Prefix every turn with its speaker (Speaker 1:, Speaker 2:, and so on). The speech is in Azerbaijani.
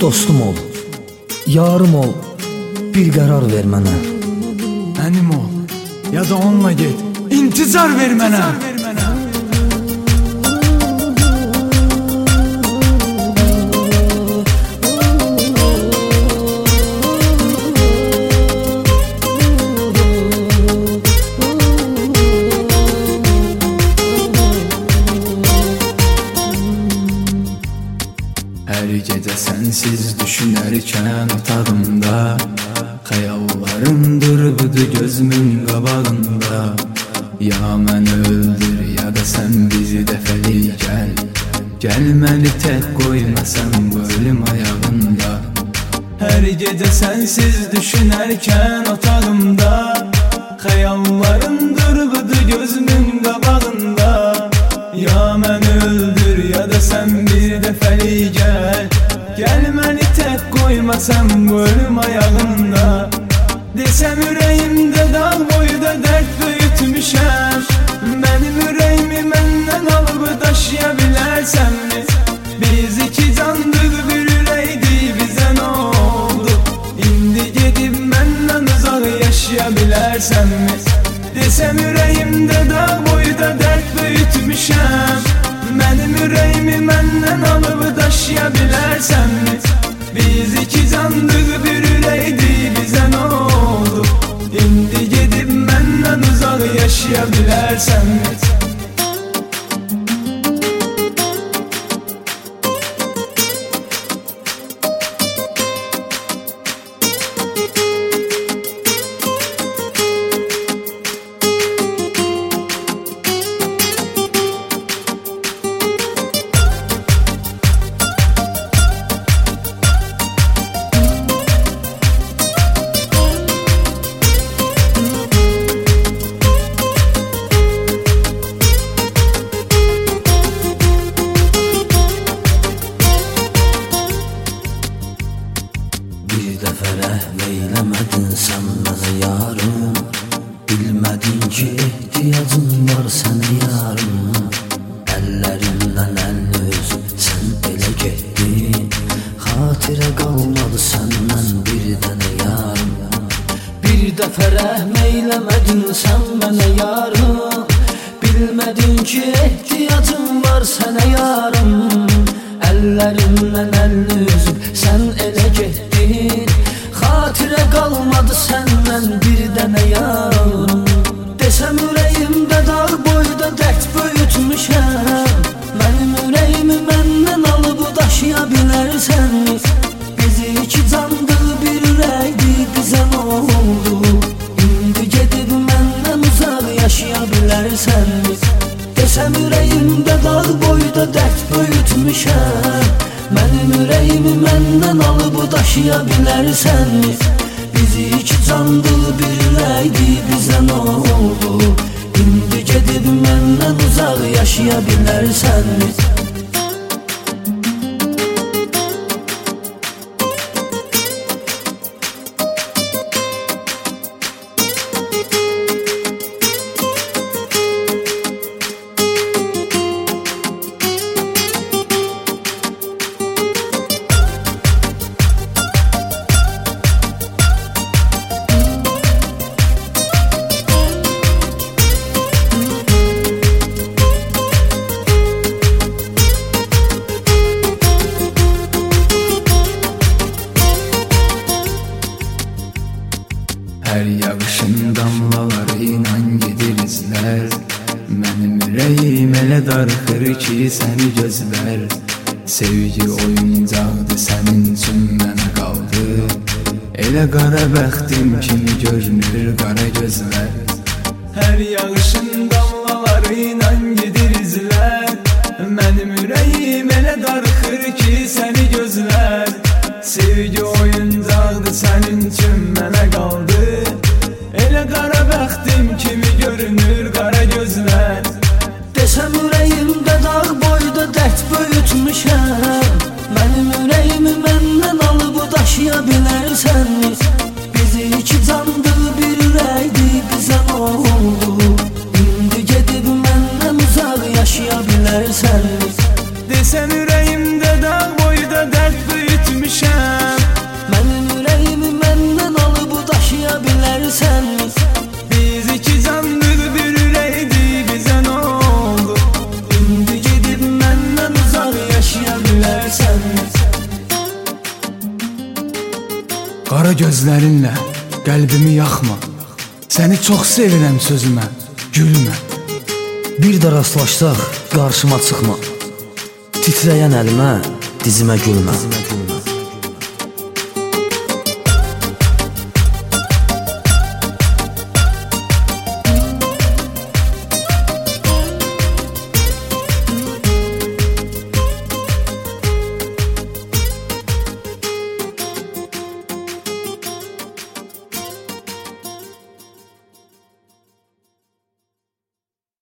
Speaker 1: dostum ol, yarım ol, bir qərar ver mənə.
Speaker 2: Mənim ol, ya da onunla get, intizar ver mənə. Hər gecə sənsiz düşünərkən otağımda, xəyallarım durubdu gözümün qabağında. Ya məni öldür, ya da sən bizi dəfəli gəl. Gəl məni tək qoymasan bu ölüm ayağında. Hər gecə sənsiz düşünərkən otağımda, xəyallarım durubdu gözümün qabağında. Ya məni öldür, ya da sən bir dəfəli gəl. Gəl məni tək qoymasan bu ölüm ayağında. Desəm ürəyimdə dağ boyda dərd böyütmüşəm. Mənim ürəyimi məndən alıb daşıya bilərsənmi? Biz iki candıq bir ürəkdik, bizə nə oldu? İndi gedib məndən uzaq yaşaya bilərsənmi? Desəm ürəyimdə dağ boyda dərd böyütmüşəm. Mənim ürəyimi məndən alıb daşıya bilərsənmi? Biz iki candıq bir ürəkdik, bizə nə oldu? İndi gedib məndən uzaq yaşaya bilərsənmi?
Speaker 1: Bir dəfə rəhm eyləmədin sən mənə yarım. Bilmədin ki ehtiyacın var sənə yarım. Əllərimdən əlini üzüb sən elə getdin. Xatirə qalmadı səndən bir dənə yarım. Bir dəfə rəhm eyləmədin sən mənə yarım. Bilmədin ki ehtiyacın var sənə yarım. Əllərimdən əlini üzüb sən elə getdin. Xatirə qalmadı səndən bir dənə yarım. Desəm ürəyimdə dağ boyda dərd böyütmüşəm. Mənim ürəyimi məndən alıb daşıya bilərsənmi? Bizi iki candıq bir ürəkdik, bizə nə oldu? İndi gedib məndən uzaq yaşaya bilərsənmi? Desəm ürəyimdə dağ boyda dərd böyütmüşəm. Mənim ürəyimi məndən alıb daşıya bilərsənmi? Bizi iki candıq bir ürəkdik, bizə nə oldu? İndi gedib məndən uzaq yaşaya bilərsənmi?
Speaker 2: Hər yağışın damlaları ilə gedir izlər. Mənim ürəyim elə darıxır ki səni gözlər. Sevgi oyuncaqdı sənin üçün mənə qaldı. Elə qara bəxtim kimi görünür qara gözlər. Hər yağışın damlaları ilə gedir izlər. Mənim ürəyim elə darıxır ki səni gözlər. Sevgi oyuncaqdı sənin üçün mənə qaldı. Elə qara bəxtim kimi görünür qara gözlər.
Speaker 1: Desəm ürəyimdə dağ boyda dərd böyütmüşəm. Mənim ürəyimi məndən alıb daşıya bilərsənmi? Bizi iki candıq bir ürəkdik, bizə nə oldu? İndi gedib məndən uzaq yaşaya bilərsənmi?
Speaker 2: Desəm ürəyimdə dağ boyda dərd böyütmüşəm. gözlərinlə qəlbimi yaxma. Səni çox sevirəm sözümə, gülmə.
Speaker 1: Bir də rastlaşsaq qarşıma çıxma. Titrəyən əlimə, dizimə gülmə.